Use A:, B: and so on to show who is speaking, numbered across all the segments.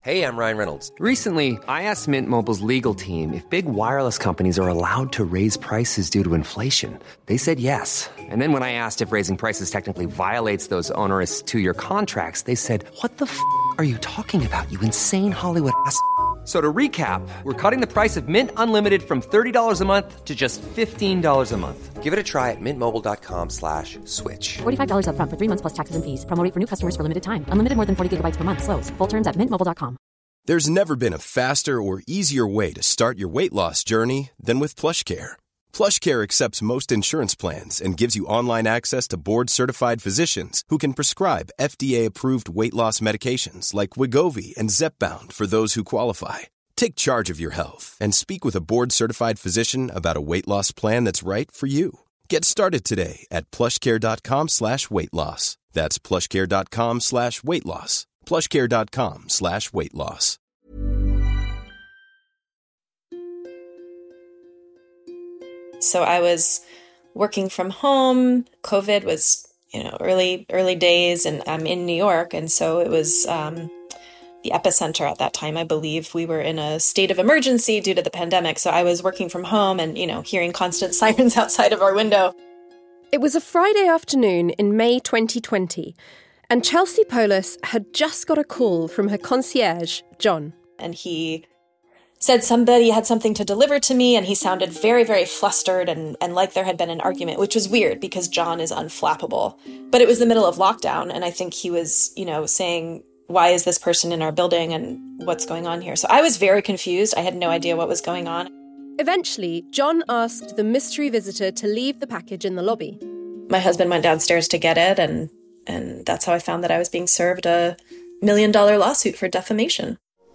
A: Hey, I'm Ryan Reynolds.
B: Recently, I asked Mint Mobile's legal team if big wireless companies are allowed to raise prices due to inflation. They said yes. And then when I asked if raising prices technically violates those onerous two-year contracts, they said, "What the f*** are you talking about, you insane Hollywood ass?" So to recap, we're cutting the price of Mint Unlimited from $30 a month to just $15 a month.
A: Give it a try at mintmobile.com/switch.
C: $45 up front for 3 months plus taxes and fees. Promo rate for new customers for limited time. Unlimited more than 40 gigabytes per month. Slows full terms at mintmobile.com.
D: There's never been a faster or easier way to start your weight loss journey than with PlushCare. PlushCare accepts most insurance plans and gives you online access to board-certified physicians who can prescribe FDA-approved weight loss medications like Wegovy and Zepbound for those who qualify. Take charge of your health and speak with a board-certified physician about a weight loss plan that's right for you. Get started today at plushcare.com/weight loss. That's plushcare.com/weight loss. plushcare.com/weight loss.
E: So I was working from home. COVID was, early days, and I'm in New York. And so it was the epicenter at that time. I believe we were in a state of emergency due to the pandemic. So I was working from home and, hearing constant sirens outside of our window.
F: It was a Friday afternoon in May 2020, and Chelsea Polis had just got a call from her concierge, John.
E: And he said somebody had something to deliver to me, and he sounded very, very flustered and like there had been an argument, which was weird because John is unflappable. But it was the middle of lockdown, and I think he was, saying, why is this person in our building and what's going on here? So I was very confused. I had no idea what was going on.
F: Eventually, John asked the mystery visitor to leave the package in the lobby.
E: My husband went downstairs to get it, and that's how I found that I was being served a $1 million lawsuit for defamation.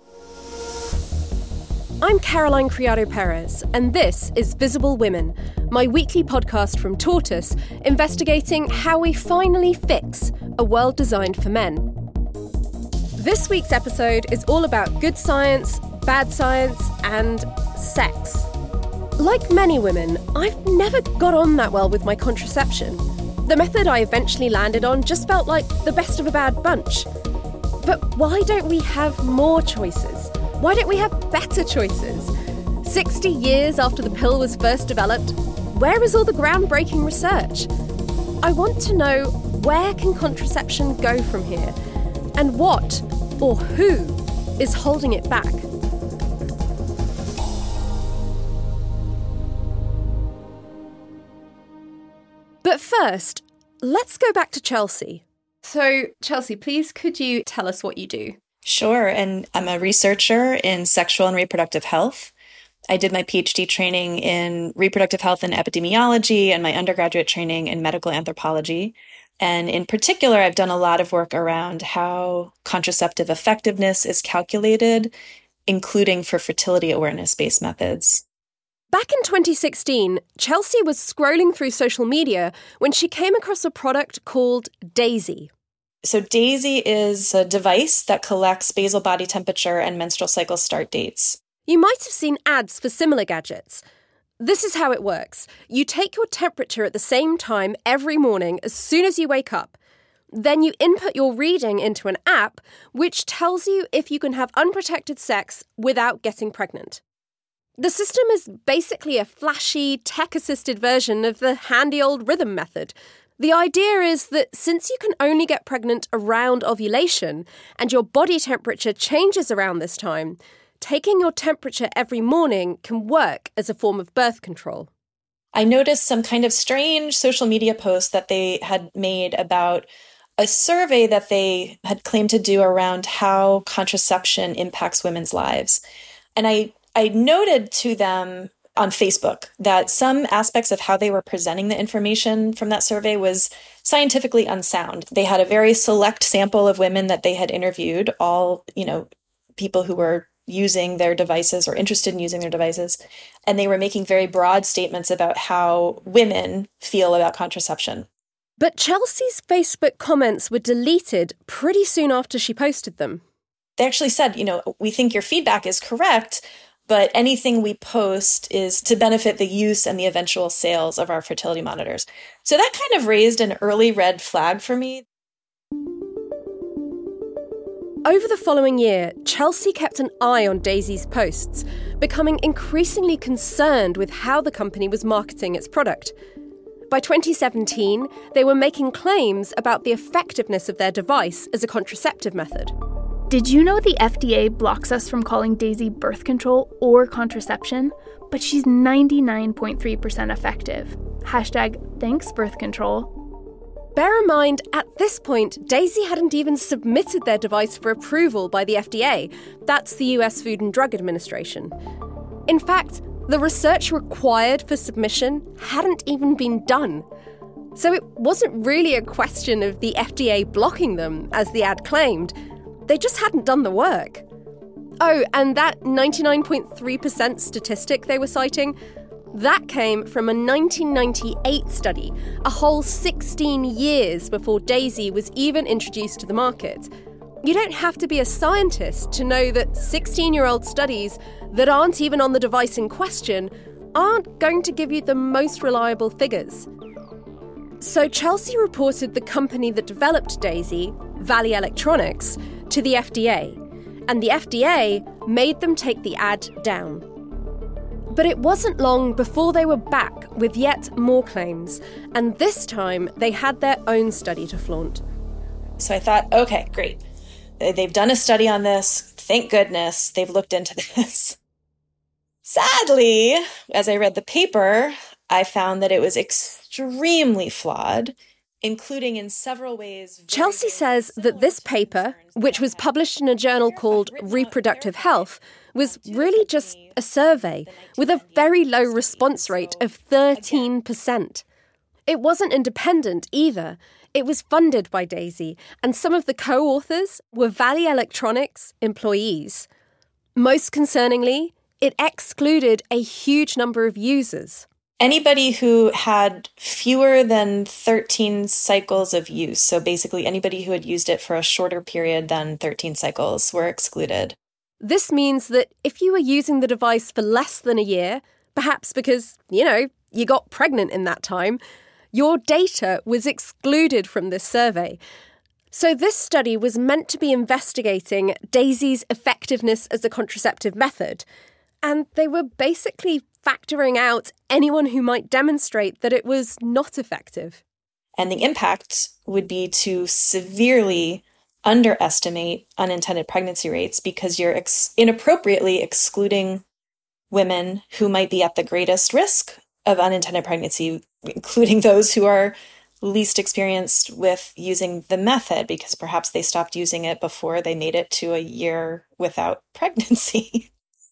F: I'm Caroline Criado Perez, and this is Visible Women, my weekly podcast from Tortoise, investigating how we finally fix a world designed for men. This week's episode is all about good science, bad science, and sex. Like many women, I've never got on that well with my contraception. The method I eventually landed on just felt like the best of a bad bunch. But why don't we have more choices? Why don't we have better choices? 60 years after the pill was first developed, where is all the groundbreaking research? I want to know, where can contraception go from here? And what, or who, is holding it back? But first, let's go back to Chelsea. So, Chelsea, please could you tell us what you do?
E: Sure, and I'm a researcher in sexual and reproductive health. I did my PhD training in reproductive health and epidemiology and my undergraduate training in medical anthropology. And in particular, I've done a lot of work around how contraceptive effectiveness is calculated, including for fertility awareness-based methods.
F: Back in 2016, Chelsea was scrolling through social media when she came across a product called Daisy.
E: So Daisy is a device that collects basal body temperature and menstrual cycle start dates.
F: You might have seen ads for similar gadgets. This is how it works. You take your temperature at the same time every morning as soon as you wake up. Then you input your reading into an app which tells you if you can have unprotected sex without getting pregnant. The system is basically a flashy, tech-assisted version of the handy old rhythm method. The idea is that since you can only get pregnant around ovulation and your body temperature changes around this time, taking your temperature every morning can work as a form of birth control.
E: I noticed some kind of strange social media post that they had made about a survey that they had claimed to do around how contraception impacts women's lives. And I noted to them on Facebook that some aspects of how they were presenting the information from that survey was scientifically unsound. They had a very select sample of women that they had interviewed, all, people who were using their devices or interested in using their devices. And they were making very broad statements about how women feel about contraception.
F: But Chelsea's Facebook comments were deleted pretty soon after she posted them.
E: They actually said, we think your feedback is correct, but anything we post is to benefit the use and the eventual sales of our fertility monitors. So that kind of raised an early red flag for me.
F: Over the following year, Chelsea kept an eye on Daisy's posts, becoming increasingly concerned with how the company was marketing its product. By 2017, they were making claims about the effectiveness of their device as a contraceptive method.
G: Did you know the FDA blocks us from calling Daisy birth control or contraception? But she's 99.3% effective. #thanks birth control.
F: Bear in mind, at this point, Daisy hadn't even submitted their device for approval by the FDA. That's the US Food and Drug Administration. In fact, the research required for submission hadn't even been done. So it wasn't really a question of the FDA blocking them, as the ad claimed. They just hadn't done the work. Oh, and that 99.3% statistic they were citing, that came from a 1998 study, a whole 16 years before Daisy was even introduced to the market. You don't have to be a scientist to know that 16-year-old studies that aren't even on the device in question aren't going to give you the most reliable figures. So Chelsea reported the company that developed Daisy, Valley Electronics, to the FDA, and the FDA made them take the ad down. But it wasn't long before they were back with yet more claims, and this time they had their own study to flaunt.
E: So I thought, okay, great. They've done a study on this. Thank goodness they've looked into this. Sadly, as I read the paper, I found that it was extremely flawed, including in several ways.
F: Chelsea says that this paper, which was published in a journal called Reproductive Health, was really just a survey with a very low response rate of 13%. It wasn't independent either. It was funded by Daisy, and some of the co-authors were Valley Electronics employees. Most concerningly, it excluded a huge number of users.
E: Anybody who had fewer than 13 cycles of use, so basically anybody who had used it for a shorter period than 13 cycles, were excluded.
F: This means that if you were using the device for less than a year, perhaps because, you got pregnant in that time, your data was excluded from this survey. So this study was meant to be investigating Daisy's effectiveness as a contraceptive method, and they were basically factoring out anyone who might demonstrate that it was not effective.
E: And the impact would be to severely underestimate unintended pregnancy rates because you're inappropriately excluding women who might be at the greatest risk of unintended pregnancy, including those who are least experienced with using the method because perhaps they stopped using it before they made it to a year without pregnancy.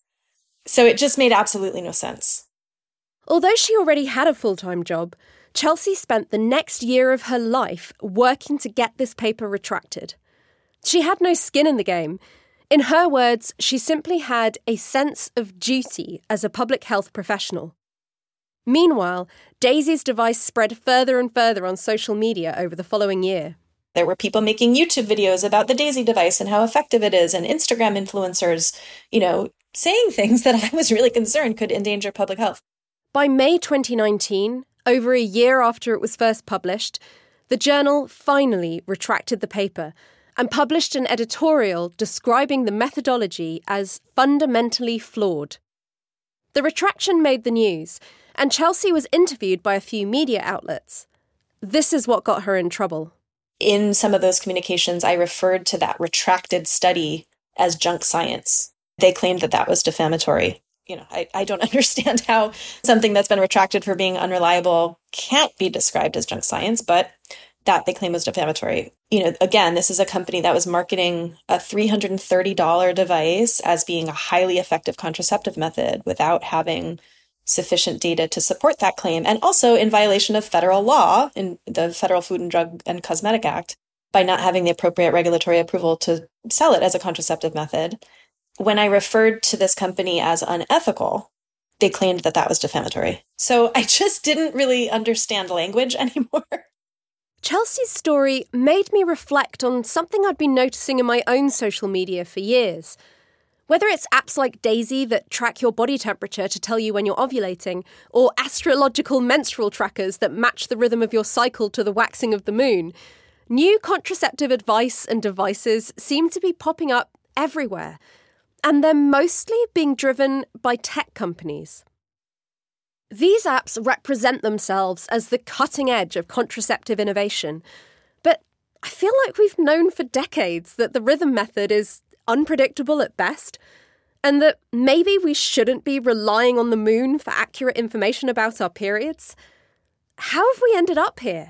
E: So it just made absolutely no sense.
F: Although she already had a full-time job, Chelsea spent the next year of her life working to get this paper retracted. She had no skin in the game. In her words, she simply had a sense of duty as a public health professional. Meanwhile, Daisy's device spread further and further on social media over the following year.
E: There were people making YouTube videos about the Daisy device and how effective it is, and Instagram influencers, saying things that I was really concerned could endanger public health.
F: By May 2019, over a year after it was first published, the journal finally retracted the paper and published an editorial describing the methodology as fundamentally flawed. The retraction made the news, and Chelsea was interviewed by a few media outlets. This is what got her in trouble.
E: In some of those communications, I referred to that retracted study as junk science. They claimed that that was defamatory. I don't understand how something that's been retracted for being unreliable can't be described as junk science, but that they claim was defamatory. Again, this is a company that was marketing a $330 device as being a highly effective contraceptive method without having sufficient data to support that claim, and also in violation of federal law in the Federal Food and Drug and Cosmetic Act by not having the appropriate regulatory approval to sell it as a contraceptive method. When I referred to this company as unethical, they claimed that that was defamatory. So I just didn't really understand language anymore.
F: Chelsea's story made me reflect on something I'd been noticing in my own social media for years. Whether it's apps like Daisy that track your body temperature to tell you when you're ovulating, or astrological menstrual trackers that match the rhythm of your cycle to the waxing of the moon, new contraceptive advice and devices seem to be popping up everywhere, and they're mostly being driven by tech companies. These apps represent themselves as the cutting edge of contraceptive innovation, but I feel like we've known for decades that the rhythm method is unpredictable at best, and that maybe we shouldn't be relying on the moon for accurate information about our periods. How have we ended up here?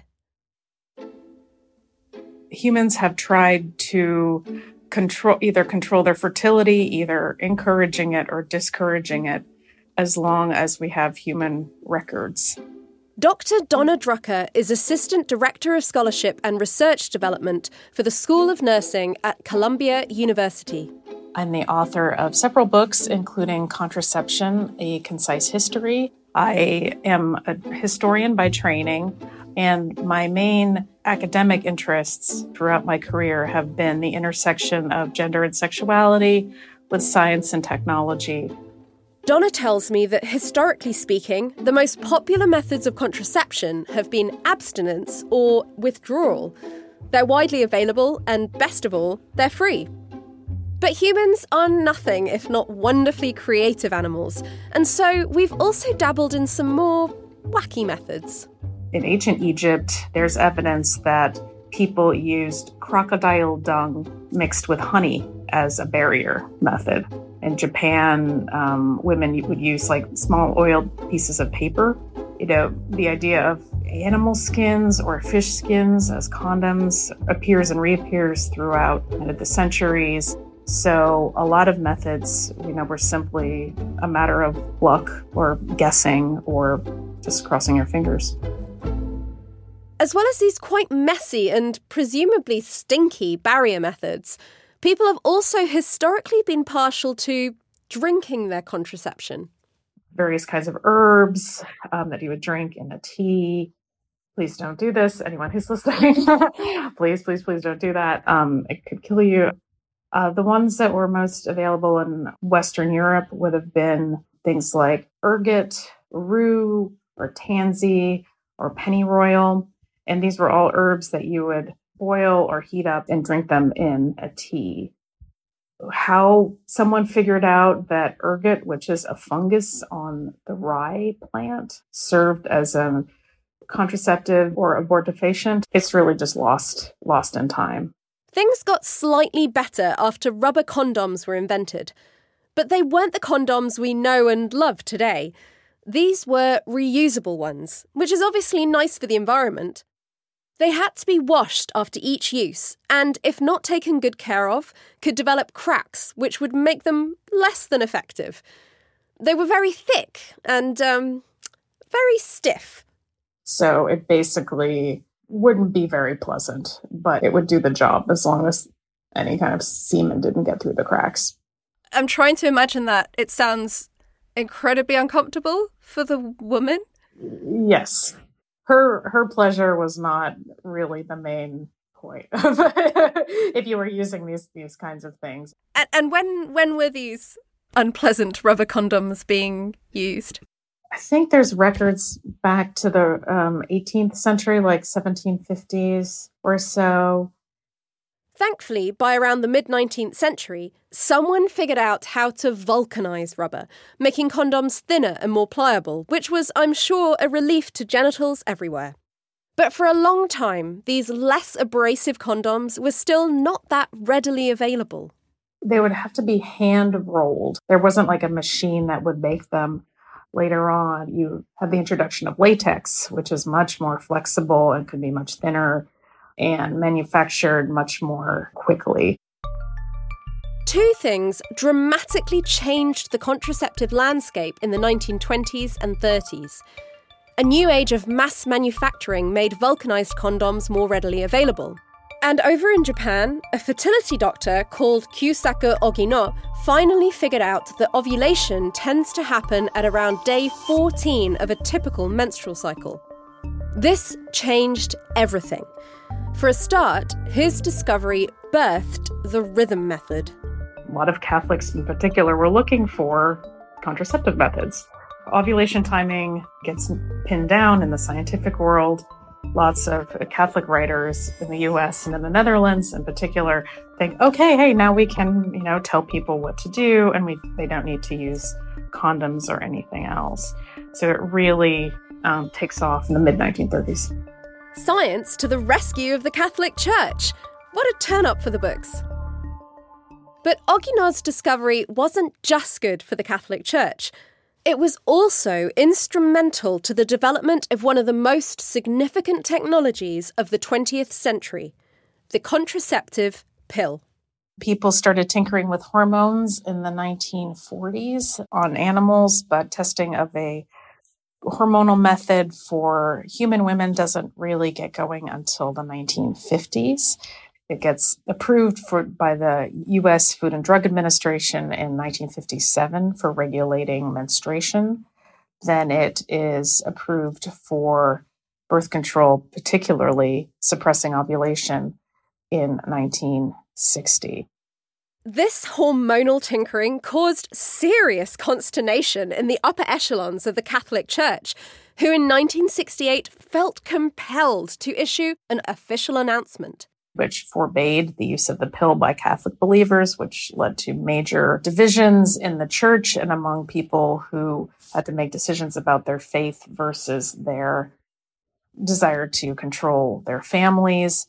H: Humans have tried to either control their fertility, either encouraging it or discouraging it, as long as we have human records.
F: Dr. Donna Drucker is Assistant Director of Scholarship and Research Development for the School of Nursing at Columbia University.
H: I'm the author of several books, including Contraception, A Concise History. I am a historian by training, and my main academic interests throughout my career have been the intersection of gender and sexuality with science and technology.
F: Donna tells me that, historically speaking, the most popular methods of contraception have been abstinence or withdrawal. They're widely available, and best of all, they're free. But humans are nothing if not wonderfully creative animals, and so we've also dabbled in some more wacky methods.
H: In ancient Egypt, there's evidence that people used crocodile dung mixed with honey as a barrier method. In Japan, women would use like small oiled pieces of paper. The idea of animal skins or fish skins as condoms appears and reappears throughout the centuries. So a lot of methods, were simply a matter of luck or guessing or just crossing your fingers.
F: As well as these quite messy and presumably stinky barrier methods, people have also historically been partial to drinking their contraception.
H: Various kinds of herbs that you would drink in a tea. Please don't do this. Anyone who's listening, please don't do that. It could kill you. The ones that were most available in Western Europe would have been things like ergot, rue, or tansy, or pennyroyal. And these were all herbs that you would boil or heat up and drink them in a tea. How someone figured out that ergot, which is a fungus on the rye plant, served as a contraceptive or abortifacient, it's really just lost in time.
F: Things got slightly better after rubber condoms were invented, but they weren't the condoms we know and love today. These were reusable ones, which is obviously nice for the environment. They had to be washed after each use, and if not taken good care of, could develop cracks, which would make them less than effective. They were very thick and very stiff.
H: So it basically wouldn't be very pleasant, but it would do the job as long as any kind of semen didn't get through the cracks.
F: I'm trying to imagine that. It sounds incredibly uncomfortable for the woman.
H: Yes. Her pleasure was not really the main point of if you were using these kinds of things.
F: And when were these unpleasant rubber condoms being used?
H: I think there's records back to the 18th century, like 1750s or so.
F: Thankfully, by around the mid-19th century, someone figured out how to vulcanize rubber, making condoms thinner and more pliable, which was, I'm sure, a relief to genitals everywhere. But for a long time, these less abrasive condoms were still not that readily available.
H: They would have to be hand-rolled. There wasn't like a machine that would make them. Later on, you have the introduction of latex, which is much more flexible and could be much thinner and manufactured much more quickly.
F: Two things dramatically changed the contraceptive landscape in the 1920s and 30s. A new age of mass manufacturing made vulcanized condoms more readily available. And over in Japan, a fertility doctor called Kyusaku Ogino finally figured out that ovulation tends to happen at around day 14 of a typical menstrual cycle. This changed everything. For a start, his discovery birthed the rhythm method.
H: A lot of Catholics in particular were looking for contraceptive methods. Ovulation timing gets pinned down in the scientific world lots of Catholic writers in the US and in the Netherlands in particular think, okay, hey, now we can, tell people what to do, and they don't need to use condoms or anything else. So it really takes off in the mid-1930s.
F: Science to the rescue of the Catholic Church. What a turn-up for the books. But Oguinot's discovery wasn't just good for the Catholic Church. It was also instrumental to the development of one of the most significant technologies of the 20th century, the contraceptive pill.
H: People started tinkering with hormones in the 1940s on animals, but testing of a hormonal method for human women doesn't really get going until the 1950s. It gets approved by the U.S. Food and Drug Administration in 1957 for regulating menstruation. Then it is approved for birth control, particularly suppressing ovulation, in 1960.
F: This hormonal tinkering caused serious consternation in the upper echelons of the Catholic Church, who in 1968 felt compelled to issue an official announcement,
H: which forbade the use of the pill by Catholic believers, which led to major divisions in the church and among people who had to make decisions about their faith versus their desire to control their families.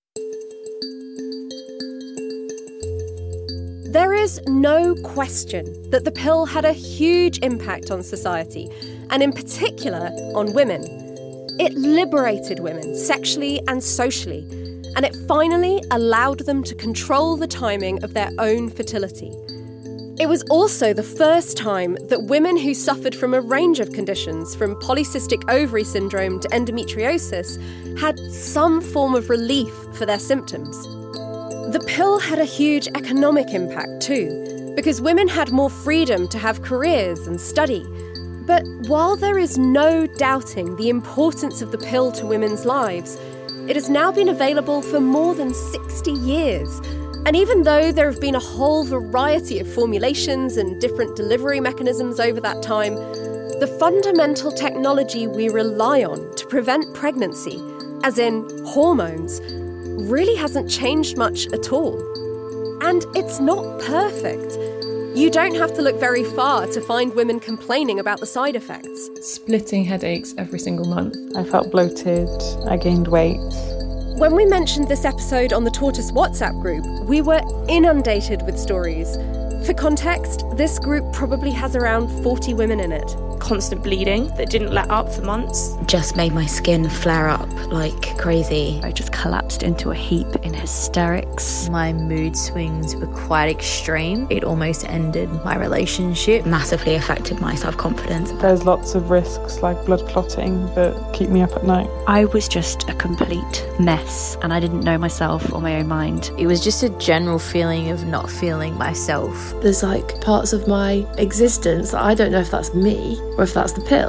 F: There is no question that the pill had a huge impact on society, and in particular on women. It liberated women sexually and socially, and it finally allowed them to control the timing of their own fertility. It was also the first time that women who suffered from a range of conditions, from polycystic ovary syndrome to endometriosis, had some form of relief for their symptoms. The pill had a huge economic impact too, because women had more freedom to have careers and study. But while there is no doubting the importance of the pill to women's lives, it has now been available for more than 60 years. And even though there have been a whole variety of formulations and different delivery mechanisms over that time, the fundamental technology we rely on to prevent pregnancy, as in hormones, really hasn't changed much at all. And it's not perfect. You don't have to look very far to find women complaining about the side effects.
I: Splitting headaches every single month. I felt bloated, I gained weight.
F: When we mentioned this episode on the Tortoise WhatsApp group, we were inundated with stories. For context, this group probably has around 40 women in it.
J: Constant bleeding that didn't let up for months.
K: Just made my skin flare up like crazy.
L: I just collapsed into a heap in hysterics.
M: My mood swings were quite extreme. It almost ended my relationship.
K: Massively affected my self-confidence.
I: There's lots of risks like blood clotting that keep me up at night.
L: I was just a complete mess and I didn't know myself or my own mind.
M: It was just a general feeling of not feeling myself.
N: There's like parts of my existence that I don't know if that's me or if that's the pill.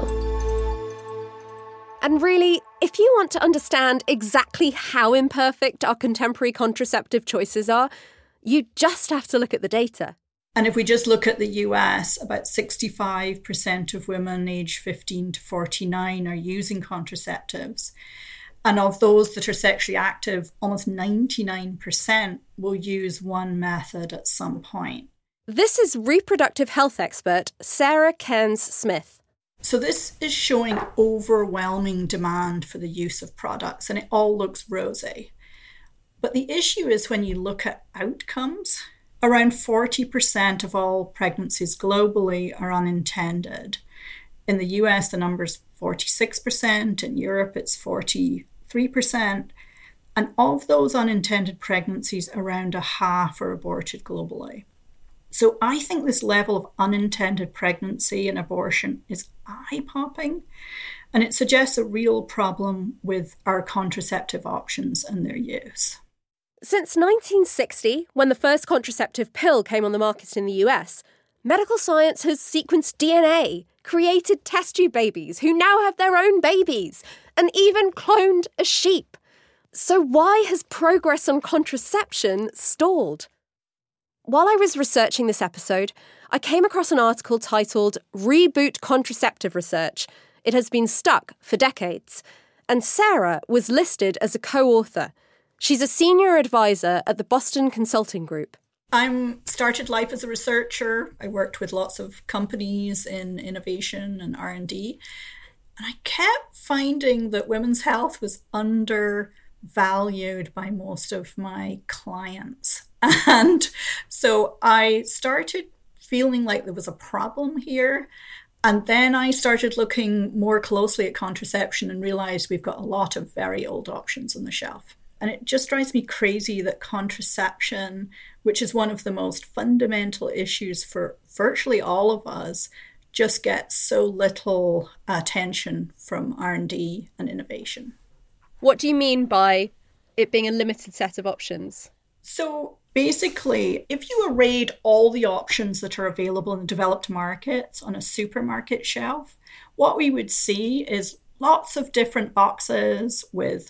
F: And really, if you want to understand exactly how imperfect our contemporary contraceptive choices are, you just have to look at the data.
O: And if we just look at the US, about 65% of women aged 15 to 49 are using contraceptives. And of those that are sexually active, almost 99% will use one method at some point.
F: This is reproductive health expert Sarah Cairns-Smith.
O: So this is showing overwhelming demand for the use of products, and it all looks rosy. But the issue is when you look at outcomes, around 40% of all pregnancies globally are unintended. In the US, the number's 46%. In Europe, it's 43%. And of those unintended pregnancies, around a half are aborted globally. So I think this level of unintended pregnancy and abortion is eye-popping, and it suggests a real problem with our contraceptive options and their use.
F: Since 1960, when the first contraceptive pill came on the market in the US, medical science has sequenced DNA, created test tube babies who now have their own babies, and even cloned a sheep. So why has progress on contraception stalled? While I was researching this episode, I came across an article titled Reboot Contraceptive Research. It has been stuck for decades. and Sarah was listed as a co-author. She's a senior advisor at the Boston Consulting Group.
O: I started life as a researcher. I worked with lots of companies in innovation and R&D. And I kept finding that women's health was undervalued by most of my clients. And so I started feeling like there was a problem here. And then I started looking more closely at contraception and realized we've got a lot of very old options on the shelf. And it just drives me crazy that contraception, which is one of the most fundamental issues for virtually all of us, just gets so little attention from R&D and innovation.
F: What do you mean by it being a limited set of options?
O: So basically, if you arrayed all the options that are available in the developed markets on a supermarket shelf, what we would see is lots of different boxes with,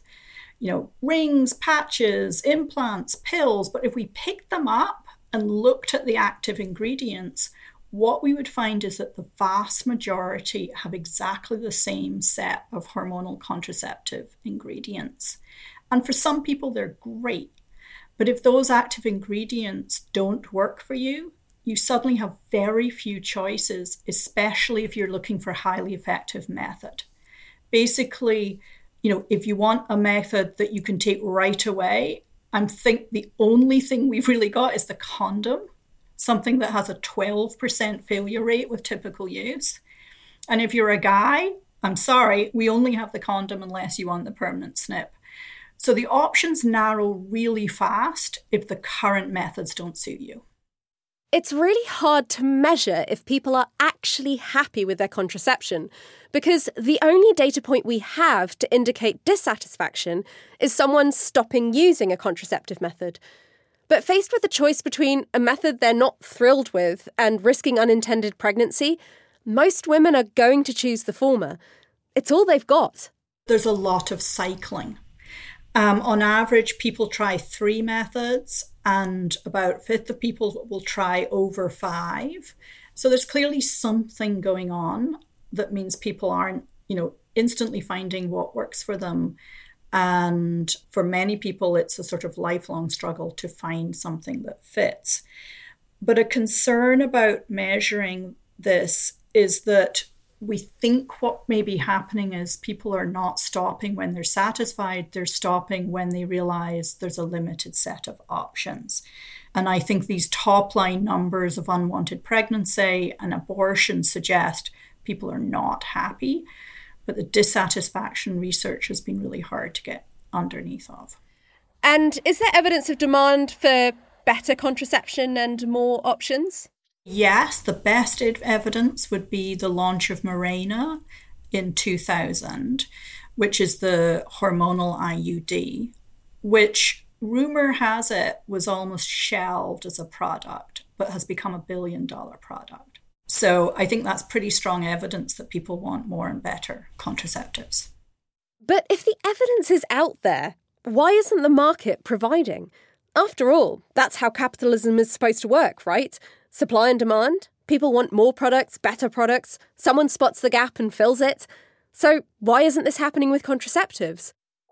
O: rings, patches, implants, pills. But if we picked them up and looked at the active ingredients, what we would find is that the vast majority have exactly the same set of hormonal contraceptive ingredients. And for some people, they're great. But if those active ingredients don't work for you, you suddenly have very few choices, especially if you're looking for a highly effective method. Basically, if you want a method that you can take right away, I think the only thing we've really got is the condom, something that has a 12% failure rate with typical use. And if you're a guy, I'm sorry, we only have the condom unless you want the permanent snip. So the options narrow really fast if the current methods don't suit you.
F: It's really hard to measure if people are actually happy with their contraception, because the only data point we have to indicate dissatisfaction is someone stopping using a contraceptive method. But faced with the choice between a method they're not thrilled with and risking unintended pregnancy, most women are going to choose the former. It's all they've got.
O: There's a lot of cycling. On average, people try 3 methods, and about a fifth of people will try over 5. So there's clearly something going on that means people aren't, instantly finding what works for them. And for many people, it's a sort of lifelong struggle to find something that fits. But a concern about measuring this is that we think what may be happening is people are not stopping when they're satisfied. They're stopping when they realize there's a limited set of options. And I think these top-line numbers of unwanted pregnancy and abortion suggest people are not happy. But the dissatisfaction research has been really hard to get underneath of.
F: And is there evidence of demand for better contraception and more options?
O: Yes, the best evidence would be the launch of Mirena in 2000, which is the hormonal IUD, which rumor has it was almost shelved as a product, but has become a $1 billion product. So I think that's pretty strong evidence that people want more and better contraceptives.
F: But if the evidence is out there, why isn't the market providing? After all, that's how capitalism is supposed to work, right? Supply and demand. People want more products, better products. Someone spots the gap and fills it. So why isn't this happening with contraceptives?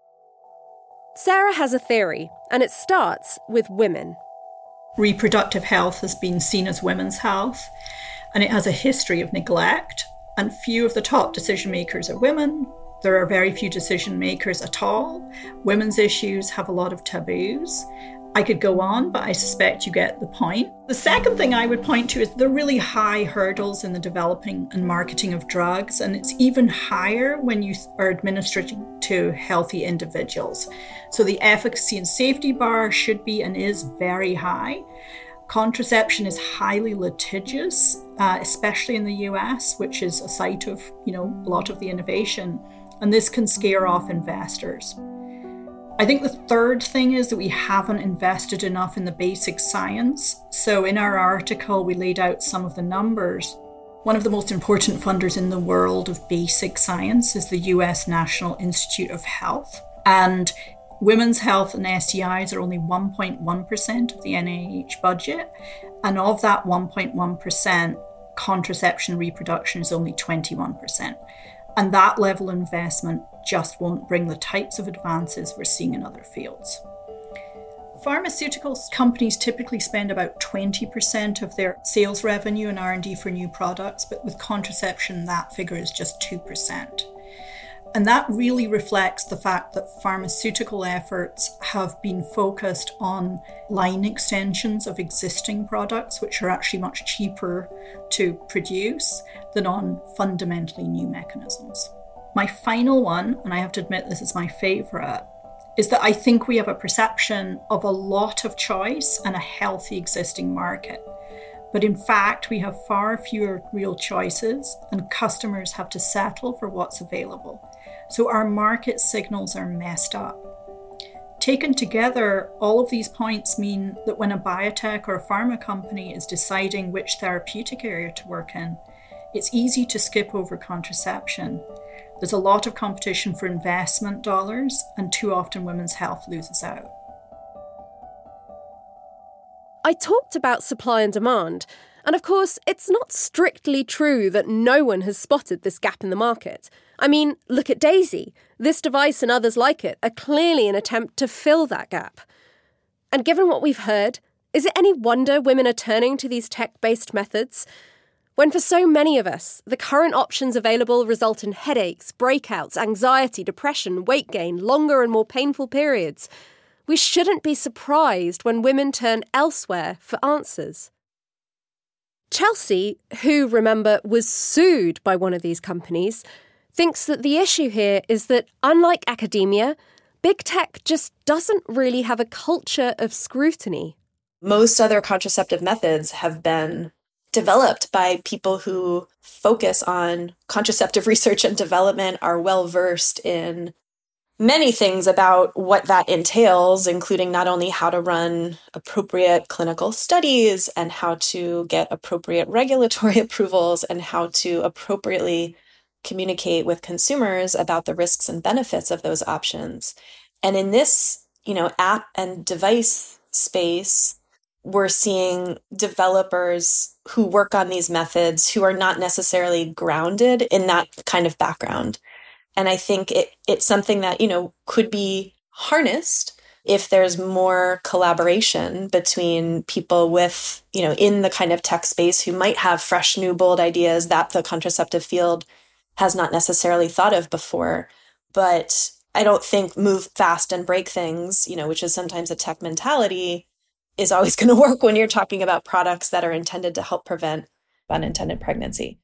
F: Sarah has a theory, and it starts with women.
O: Reproductive health has been seen as women's health, and it has a history of neglect, and few of the top decision makers are women. There are very few decision makers at all. Women's issues have a lot of taboos. I could go on, but I suspect you get the point. The second thing I would point to is the really high hurdles in the developing and marketing of drugs, and it's even higher when you are administering to healthy individuals. So the efficacy and safety bar should be and is very high. Contraception is highly litigious, especially in the US, which is a site of, a lot of the innovation, and this can scare off investors. I think the third thing is that we haven't invested enough in the basic science. So in our article, we laid out some of the numbers. One of the most important funders in the world of basic science is the US National Institute of Health. And women's health and STIs are only 1.1% of the NIH budget. And of that 1.1%, contraception reproduction is only 21%. And that level of investment just won't bring the types of advances we're seeing in other fields. Pharmaceutical companies typically spend about 20% of their sales revenue in R&D for new products, but with contraception, that figure is just 2%. And that really reflects the fact that pharmaceutical efforts have been focused on line extensions of existing products, which are actually much cheaper to produce than on fundamentally new mechanisms. My final one, and I have to admit this is my favorite, is that I think we have a perception of a lot of choice and a healthy existing market. But in fact, we have far fewer real choices and customers have to settle for what's available. So our market signals are messed up. Taken together, all of these points mean that when a biotech or a pharma company is deciding which therapeutic area to work in, it's easy to skip over contraception. There's a lot of competition for investment dollars, and too often women's health loses out.
F: I talked about supply and demand, and of course, it's not strictly true that no one has spotted this gap in the market. I mean, look at Daisy. This device and others like it are clearly an attempt to fill that gap. And given what we've heard, is it any wonder women are turning to these tech-based methods? When for so many of us, the current options available result in headaches, breakouts, anxiety, depression, weight gain, longer and more painful periods, we shouldn't be surprised when women turn elsewhere for answers. Chelsea, who, remember, was sued by one of these companies, thinks that the issue here is that, unlike academia, big tech just doesn't really have a culture of scrutiny.
E: Most other contraceptive methods have been developed by people who focus on contraceptive research and development, are well versed in many things about what that entails, including not only how to run appropriate clinical studies and how to get appropriate regulatory approvals and how to appropriately communicate with consumers about the risks and benefits of those options. And in this, app and device space, we're seeing developers who work on these methods who are not necessarily grounded in that kind of background. And I think it's something that, could be harnessed if there's more collaboration between people with, in the kind of tech space who might have fresh, new, bold ideas that the contraceptive field has not necessarily thought of before. But I don't think move fast and break things, which is sometimes a tech mentality, is always going to work when you're talking about products that are intended to help prevent unintended pregnancy.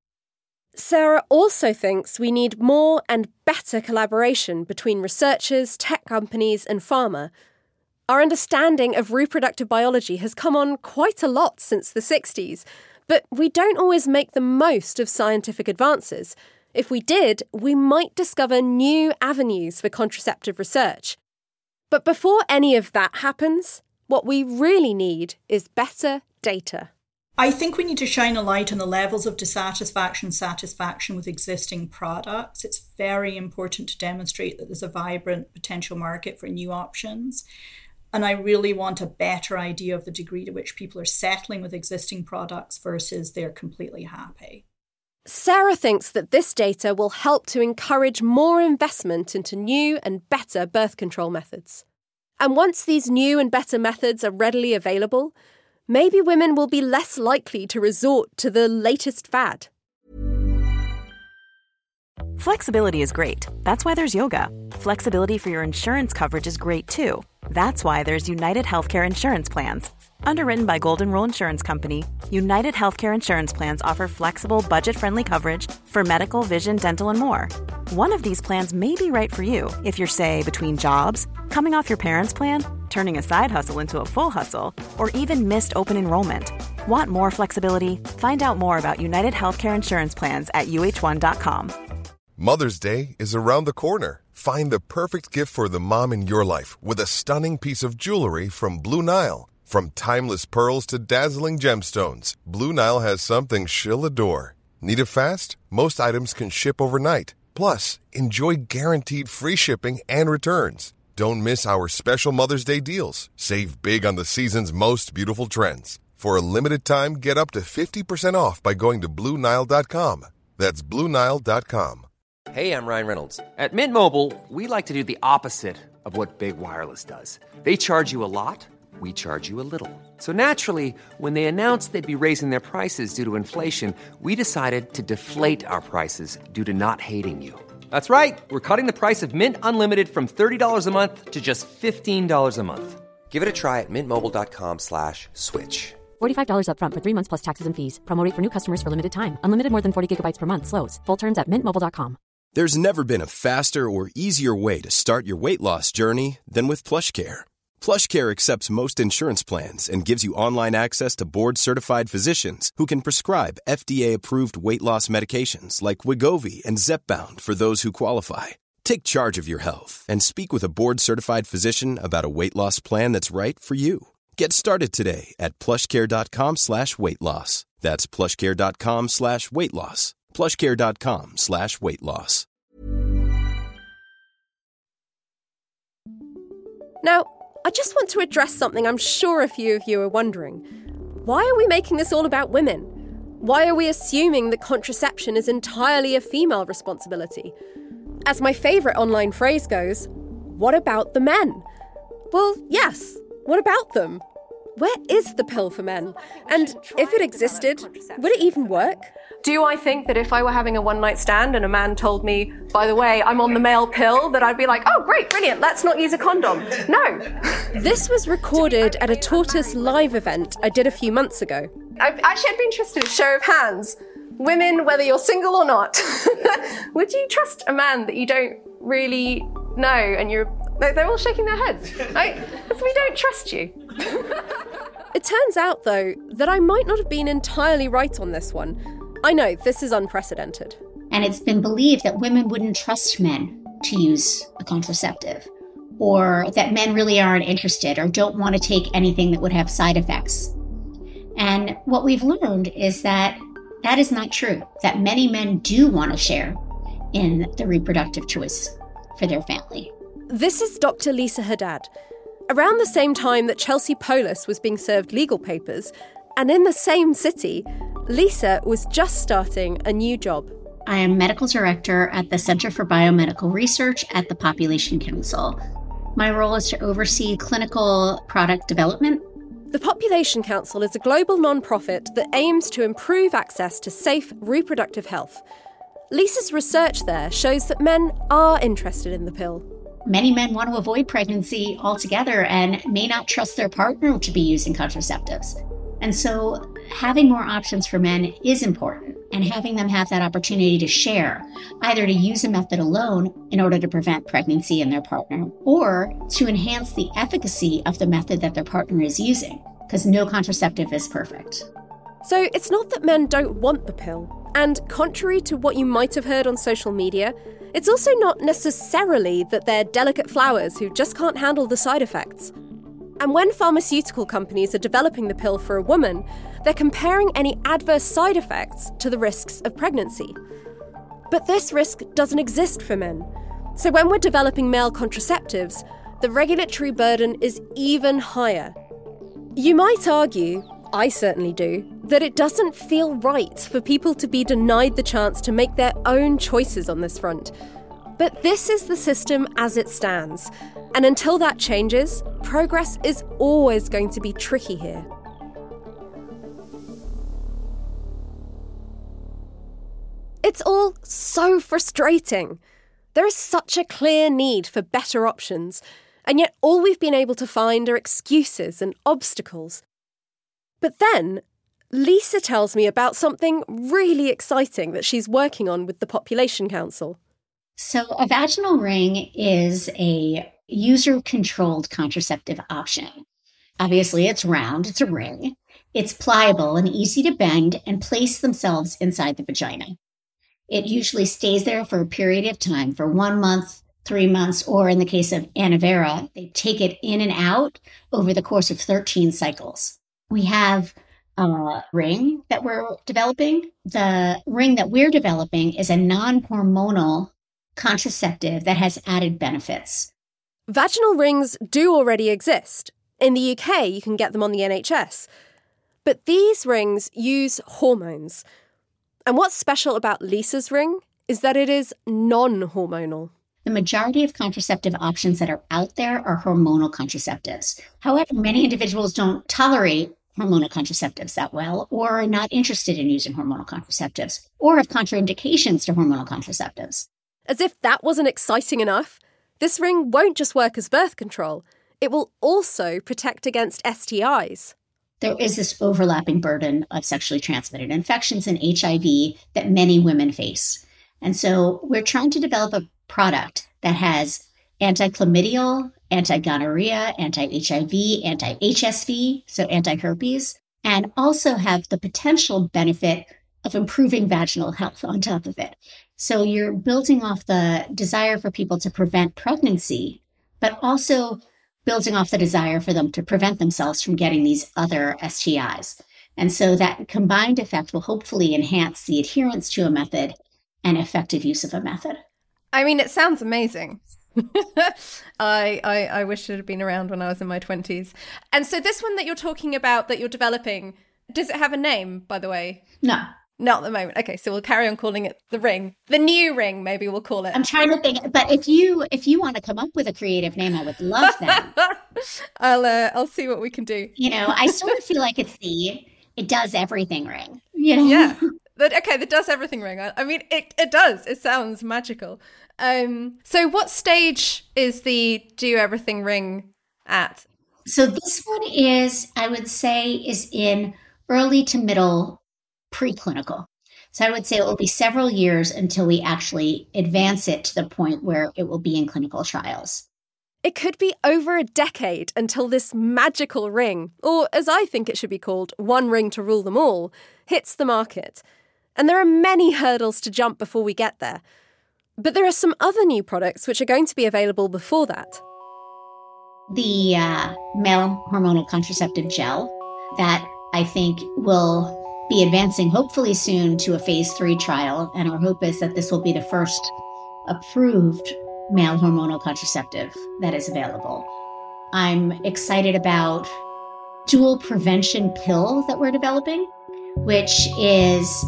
F: Sarah also thinks we need more and better collaboration between researchers, tech companies, and pharma. Our understanding of reproductive biology has come on quite a lot since the 60s, but we don't always make the most of scientific advances. If we did, we might discover new avenues for contraceptive research. But before any of that happens, what we really need is better data.
O: I think we need to shine a light on the levels of dissatisfaction, satisfaction with existing products. It's very important to demonstrate that there's a vibrant potential market for new options. And I really want a better idea of the degree to which people are settling with existing products versus they're completely happy.
F: Sarah thinks that this data will help to encourage more investment into new and better birth control methods. And once these new and better methods are readily available, maybe women will be less likely to resort to the latest fad.
P: Flexibility is great. That's why there's yoga. Flexibility for your insurance coverage is great too. That's why there's United Healthcare Insurance Plans. Underwritten by Golden Rule Insurance Company, United Healthcare Insurance Plans offer flexible, budget-friendly coverage for medical, vision, dental, and more. One of these plans may be right for you if you're, say, between jobs, coming off your parents' plan, turning a side hustle into a full hustle, or even missed open enrollment. Want more flexibility? Find out more about United Healthcare Insurance Plans at uh1.com.
Q: Mother's Day is around the corner. Find the perfect gift for the mom in your life with a stunning piece of jewelry from Blue Nile. From timeless pearls to dazzling gemstones, Blue Nile has something she'll adore. Need it fast? Most items can ship overnight. Plus, enjoy guaranteed free shipping and returns. Don't miss our special Mother's Day deals. Save big on the season's most beautiful trends. For a limited time, get up to 50% off by going to BlueNile.com. That's BlueNile.com.
A: Hey, I'm Ryan Reynolds.
B: At Mint Mobile, we like to do the opposite of what Big Wireless does. They charge you a lot, we charge you a little. So naturally, when they announced they'd be raising their prices due to inflation, we decided to deflate our prices due to not hating you. That's right. We're cutting the price of Mint Unlimited from $30 a month to just $15 a month.
A: Give it a try at mintmobile.com/switch.
C: $45 up front for 3 months plus taxes and fees. Promo rate for new customers for limited time. Unlimited more than 40 gigabytes per month. Slows full terms at mintmobile.com.
D: There's never been a faster or easier way to start your weight loss journey than with PlushCare. PlushCare accepts most insurance plans and gives you online access to board-certified physicians who can prescribe FDA-approved weight loss medications like Wegovy and Zepbound for those who qualify. Take charge of your health and speak with a board-certified physician about a weight loss plan that's right for you. Get started today at plushcare.com/weight loss. That's plushcare.com/weight loss. plushcare.com/weight loss.
F: Now, I just want to address something I'm sure a few of you are wondering. Why are we making this all about women? Why are we assuming that contraception is entirely a female responsibility? As my favourite online phrase goes, what about the men? Well, yes, what about them? Where is the pill for men? And if it existed, would it even work? Do I think that if I were having a one-night stand and a man told me, by the way, I'm on the male pill, that I'd be like, oh, great, brilliant, let's not use a condom? No. This was recorded at a Tortoise live event I did a few months ago. I'd be interested in a show of hands. Women, whether you're single or not, would you trust a man that you don't really know and they're all shaking their heads, right? Because we don't trust you. It turns out, though, that I might not have been entirely right on this one. I know, this is unprecedented.
R: And it's been believed that women wouldn't trust men to use a contraceptive, or that men really aren't interested or don't want to take anything that would have side effects. And what we've learned is that that is not true, that many men do want to share in the reproductive choice for their family.
F: This is Dr. Lisa Haddad. Around the same time that Chelsea Polis was being served legal papers, and in the same city, Lisa was just starting a new job.
R: I am medical director at the Center for Biomedical Research at the Population Council. My role is to oversee clinical product development.
F: The Population Council is a global nonprofit that aims to improve access to safe reproductive health. Lisa's research there shows that men are interested in the pill.
R: Many men want to avoid pregnancy altogether and may not trust their partner to be using contraceptives. And so having more options for men is important, and having them have that opportunity to share, either to use a method alone in order to prevent pregnancy in their partner, or to enhance the efficacy of the method that their partner is using, because no contraceptive is perfect.
F: So it's not that men don't want the pill. And contrary to what you might have heard on social media, it's also not necessarily that they're delicate flowers who just can't handle the side effects. And when pharmaceutical companies are developing the pill for a woman, they're comparing any adverse side effects to the risks of pregnancy. But this risk doesn't exist for men. So when we're developing male contraceptives, the regulatory burden is even higher. You might argue, I certainly do, that it doesn't feel right for people to be denied the chance to make their own choices on this front. But this is the system as it stands. And until that changes, progress is always going to be tricky here. It's all so frustrating. There is such a clear need for better options, and yet all we've been able to find are excuses and obstacles. But then, Lisa tells me about something really exciting that she's working on with the Population Council.
R: So a vaginal ring is a user-controlled contraceptive option. Obviously, it's round, it's a ring. It's pliable and easy to bend and place themselves inside the vagina. It usually stays there for a period of time, for 1 month, 3 months, or in the case of Annovera, they take it in and out over the course of 13 cycles. We have a ring that we're developing. The ring that we're developing is a non-hormonal contraceptive that has added benefits.
F: Vaginal rings do already exist. In the UK, you can get them on the NHS. But these rings use hormones. And what's special about Lisa's ring is that it is non-hormonal.
R: The majority of contraceptive options that are out there are hormonal contraceptives. However, many individuals don't tolerate hormonal contraceptives that well, or are not interested in using hormonal contraceptives, or have contraindications to hormonal contraceptives.
F: As if that wasn't exciting enough, this ring won't just work as birth control. It will also protect against STIs.
R: There is this overlapping burden of sexually transmitted infections and HIV that many women face. And so we're trying to develop a product that has anti-chlamydial, anti-gonorrhea, anti-HIV, anti-HSV, so anti-herpes, and also have the potential benefit of improving vaginal health on top of it. So you're building off the desire for people to prevent pregnancy, but also building off the desire for them to prevent themselves from getting these other STIs. And so that combined effect will hopefully enhance the adherence to a method and effective use of a method.
F: I mean, it sounds amazing. I wish it had been around when I was in my 20s. And so this one that you're talking about, that you're developing, does it have a name, by the way?
R: No.
F: Not at the moment. Okay, so we'll carry on calling it the ring. The new ring, maybe we'll call it.
R: I'm trying to think, but if you want to come up with a creative name, I would love that.
F: I'll see what we can do.
R: You know, I sort of feel like it's it does everything ring. You know?
F: Yeah. The does everything ring. I mean, it does. It sounds magical. So what stage is the do everything ring at?
R: So this one is, I would say, is in early to middle preclinical. So I would say it will be several years until we actually advance it to the point where it will be in clinical trials.
F: It could be over a decade until this magical ring, or as I think it should be called, one ring to rule them all, hits the market. And there are many hurdles to jump before we get there. But there are some other new products which are going to be available before that.
R: The male hormonal contraceptive gel that I think will be advancing hopefully soon to a phase 3 trial. And our hope is that this will be the first approved male hormonal contraceptive that is available. I'm excited about dual prevention pill that we're developing, which is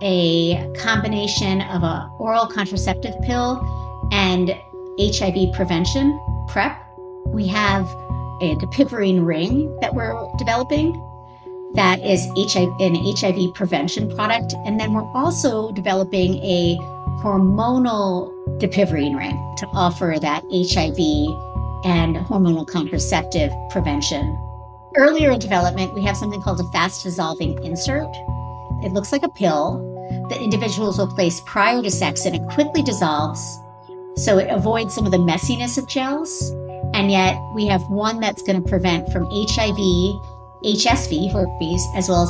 R: a combination of an oral contraceptive pill and HIV prevention PrEP. We have a dapivirine ring that we're developing that is an HIV prevention product. And then we're also developing a hormonal dapivirine ring to offer that HIV and hormonal contraceptive prevention. Earlier in development, we have something called a fast-dissolving insert. It looks like a pill that individuals will place prior to sex, and it quickly dissolves, so it avoids some of the messiness of gels. And yet we have one that's going to prevent from HIV, HSV, herpes, as well as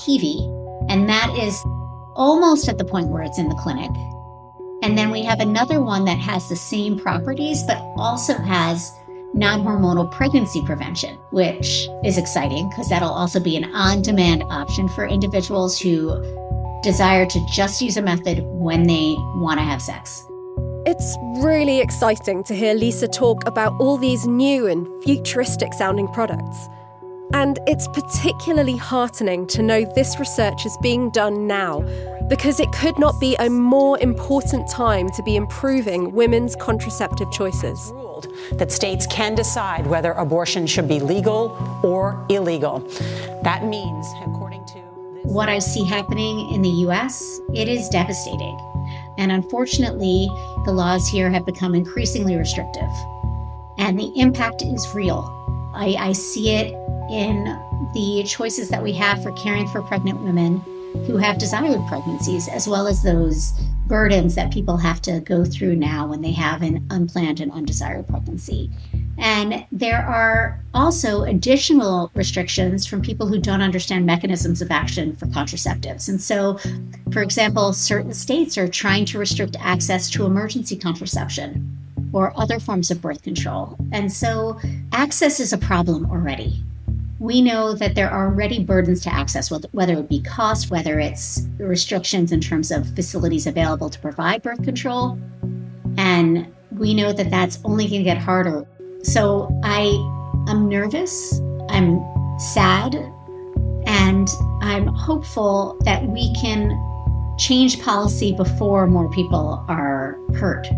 R: HPV. And that is almost at the point where it's in the clinic. And then we have another one that has the same properties, but also has non-hormonal pregnancy prevention, which is exciting because that'll also be an on-demand option for individuals who desire to just use a method when they want to have sex.
F: It's really exciting to hear Lisa talk about all these new and futuristic sounding products. And it's particularly heartening to know this research is being done now, because it could not be a more important time to be improving women's contraceptive choices.
S: That states can decide whether abortion should be legal or illegal. That means, according to
R: what I see happening in the US, it is devastating. And unfortunately, the laws here have become increasingly restrictive. And the impact is real. I see it in the choices that we have for caring for pregnant women who have desired pregnancies, as well as those burdens that people have to go through now when they have an unplanned and undesired pregnancy. And there are also additional restrictions from people who don't understand mechanisms of action for contraceptives. And so, for example, certain states are trying to restrict access to emergency contraception or other forms of birth control. And so access is a problem already. We know that there are already burdens to access, whether it be cost, whether it's restrictions in terms of facilities available to provide birth control. And we know that that's only going to get harder. So I'm nervous, I'm sad, and I'm hopeful that we can change policy before more people are hurt.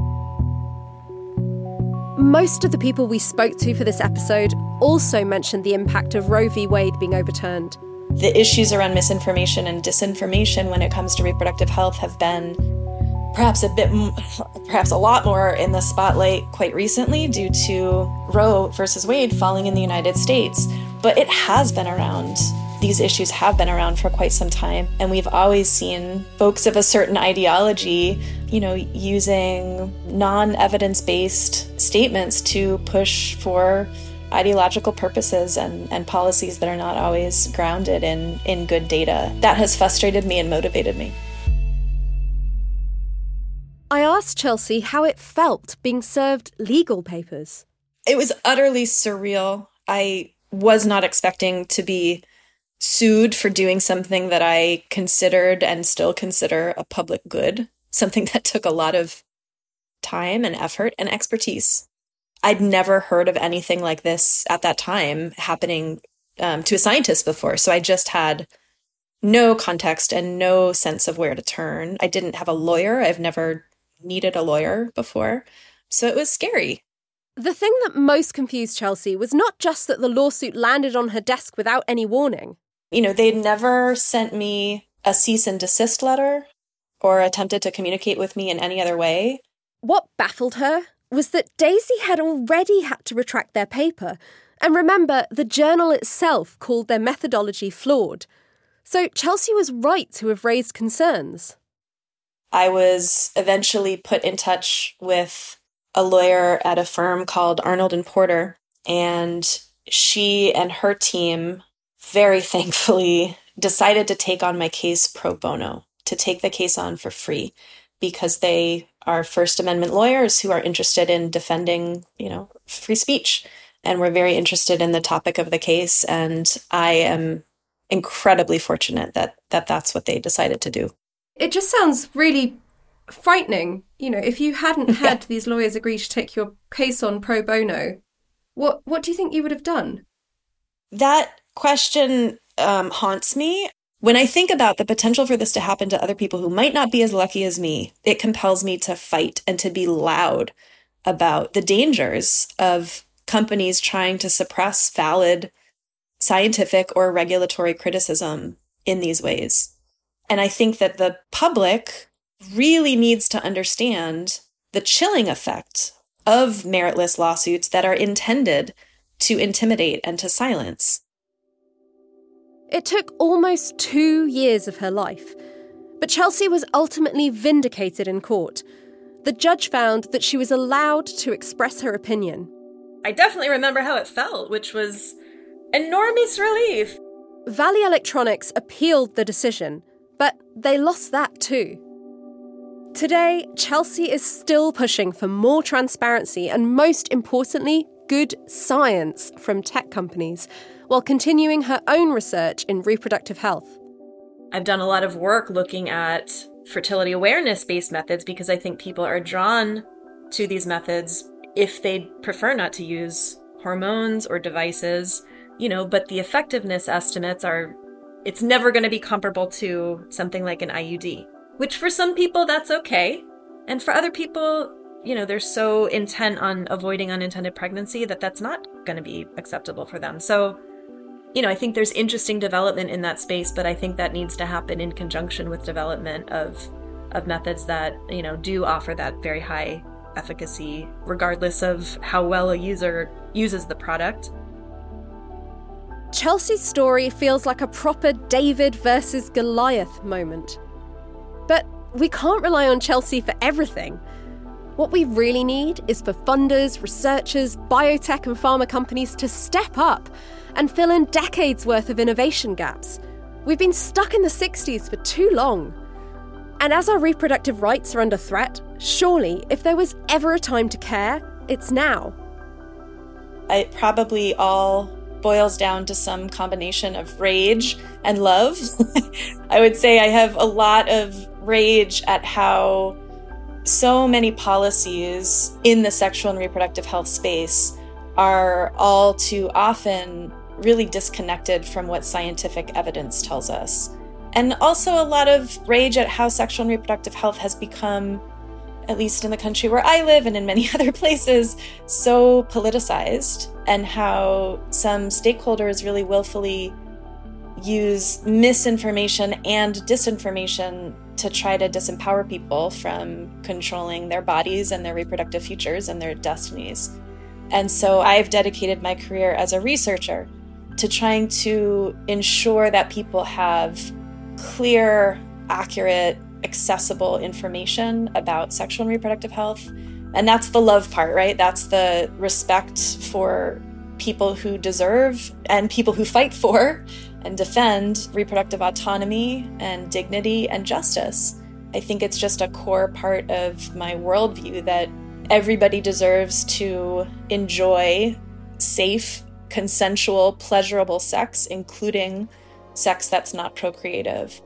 F: Most of the people we spoke to for this episode also mentioned the impact of Roe v. Wade being overturned.
E: The issues around misinformation and disinformation when it comes to reproductive health have been perhaps a lot more in the spotlight quite recently due to Roe versus Wade falling in the United States. But it has been around. These issues have been around for quite some time. And we've always seen folks of a certain ideology, using non-evidence-based statements to push for ideological purposes and policies that are not always grounded in good data. That has frustrated me and motivated me.
F: I asked Chelsea how it felt being served legal papers.
E: It was utterly surreal. I was not expecting to be sued for doing something that I considered and still consider a public good, something that took a lot of time and effort and expertise. I'd never heard of anything like this at that time happening to a scientist before, so I just had no context and no sense of where to turn. I didn't have a lawyer. I've never needed a lawyer before, so it was scary.
F: The thing that most confused Chelsea was not just that the lawsuit landed on her desk without any warning.
E: They'd never sent me a cease and desist letter or attempted to communicate with me in any other way.
F: What baffled her was that Daisy had already had to retract their paper. And remember, the journal itself called their methodology flawed. So Chelsea was right to have raised concerns.
E: I was eventually put in touch with a lawyer at a firm called Arnold & Porter, and she and her team very thankfully decided to take on my case pro bono, to take the case on for free, because they are First Amendment lawyers who are interested in defending, free speech, and were very interested in the topic of the case. And I am incredibly fortunate that that's what they decided to do.
F: It just sounds really frightening. If you hadn't had these lawyers agree to take your case on pro bono, what do you think you would have done?
E: That question haunts me. When I think about the potential for this to happen to other people who might not be as lucky as me, it compels me to fight and to be loud about the dangers of companies trying to suppress valid scientific or regulatory criticism in these ways. And I think that the public really needs to understand the chilling effect of meritless lawsuits that are intended to intimidate and to silence.
F: It took almost 2 years of her life, but Chelsea was ultimately vindicated in court. The judge found that she was allowed to express her opinion.
E: I definitely remember how it felt, which was enormous relief.
F: Valley Electronics appealed the decision, but they lost that too. Today, Chelsea is still pushing for more transparency and, most importantly, good science from tech companies, while continuing her own research in reproductive health.
J: I've done a lot of work looking at fertility awareness-based methods because I think people are drawn to these methods if they prefer not to use hormones or devices, but the effectiveness estimates it's never going to be comparable to something like an IUD, which for some people that's okay. And for other people, they're so intent on avoiding unintended pregnancy that that's not going to be acceptable for them. So, I think there's interesting development in that space, but I think that needs to happen in conjunction with development of methods that, do offer that very high efficacy, regardless of how well a user uses the product.
F: Chelsea's story feels like a proper David versus Goliath moment. But we can't rely on Chelsea for everything. What we really need is for funders, researchers, biotech and pharma companies to step up and fill in decades' worth of innovation gaps. We've been stuck in the 60s for too long. And as our reproductive rights are under threat, surely, if there was ever a time to care, it's now.
E: It probably all boils down to some combination of rage and love. I would say I have a lot of rage at how so many policies in the sexual and reproductive health space are all too often really disconnected from what scientific evidence tells us. And also a lot of rage at how sexual and reproductive health has become, at least in the country where I live and in many other places, so politicized, and how some stakeholders really willfully use misinformation and disinformation to try to disempower people from controlling their bodies and their reproductive futures and their destinies. And so I've dedicated my career as a researcher to trying to ensure that people have clear, accurate, accessible information about sexual and reproductive health. And that's the love part, right? That's the respect for people who deserve and people who fight for and defend reproductive autonomy and dignity and justice. I think it's just a core part of my worldview that everybody deserves to enjoy safe, consensual, pleasurable sex, including sex that's not procreative.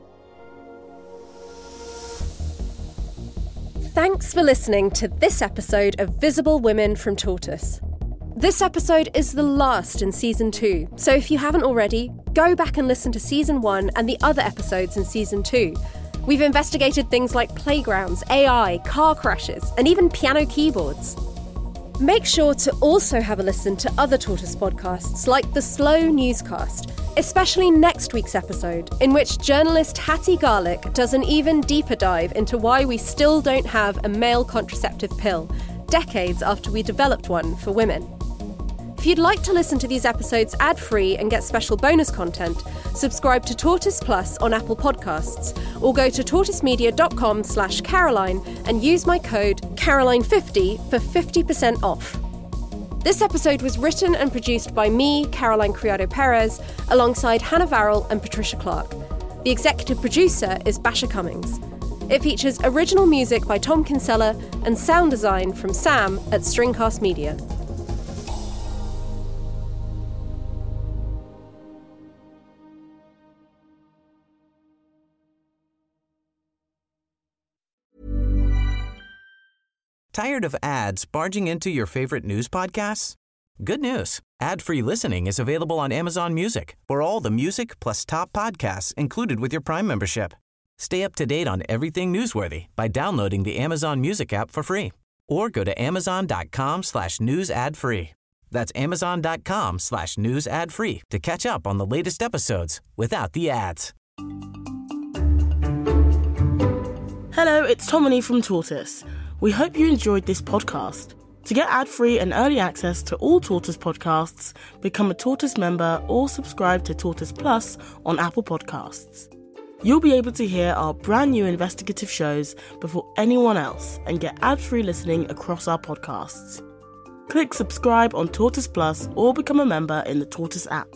F: Thanks for listening to this episode of Visible Women from Tortoise. This episode is the last in Season 2, so if you haven't already, go back and listen to Season 1 and the other episodes in Season 2. We've investigated things like playgrounds, AI, car crashes, and even piano keyboards. Make sure to also have a listen to other Tortoise podcasts like The Slow Newscast, especially next week's episode, in which journalist Hattie Garlick does an even deeper dive into why we still don't have a male contraceptive pill, decades after we developed one for women. If you'd like to listen to these episodes ad-free and get special bonus content, subscribe to Tortoise Plus on Apple Podcasts, or go to tortoisemedia.com/Caroline and use my code Caroline50 for 50% off. This episode was written and produced by me, Caroline Criado Perez, alongside Hannah Varrell and Patricia Clark. The executive producer is Basha Cummings. It features original music by Tom Kinsella and sound design from Sam at Stringcast Media.
T: Tired of ads barging into your favorite news podcasts? Good news. Ad-free listening is available on Amazon Music for all the music plus top podcasts included with your Prime membership. Stay up to date on everything newsworthy by downloading the Amazon Music app for free or go to amazon.com/news ad free. That's amazon.com/news ad free to catch up on the latest episodes without the ads.
U: Hello, it's Tomini from Tortoise. We hope you enjoyed this podcast. To get ad-free and early access to all Tortoise podcasts, become a Tortoise member or subscribe to Tortoise Plus on Apple Podcasts. You'll be able to hear our brand new investigative shows before anyone else and get ad-free listening across our podcasts. Click subscribe on Tortoise Plus or become a member in the Tortoise app.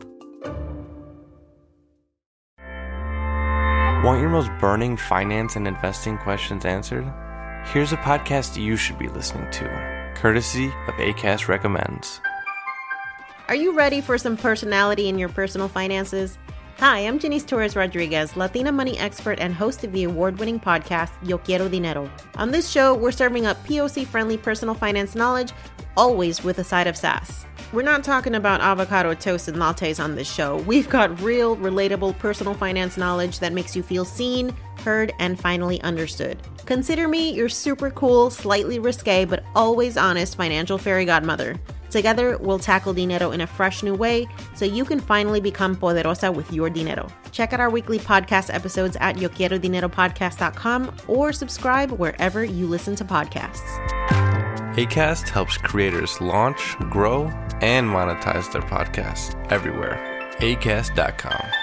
V: Want your most burning finance and investing questions answered? Here's a podcast you should be listening to, courtesy of Acast Recommends.
W: Are you ready for some personality in your personal finances? Hi, I'm Janice Torres Rodriguez, Latina money expert and host of the award-winning podcast, Yo Quiero Dinero. On this show, we're serving up POC-friendly personal finance knowledge, always with a side of sass. We're not talking about avocado toast and lattes on this show. We've got real, relatable personal finance knowledge that makes you feel seen, heard, and finally understood. Consider me your super cool, slightly risque, but always honest financial fairy godmother. Together, we'll tackle dinero in a fresh new way so you can finally become poderosa with your dinero. Check out our weekly podcast episodes at yoquierodineropodcast.com or subscribe wherever you listen to podcasts.
V: Acast helps creators launch, grow, and monetize their podcasts everywhere. Acast.com.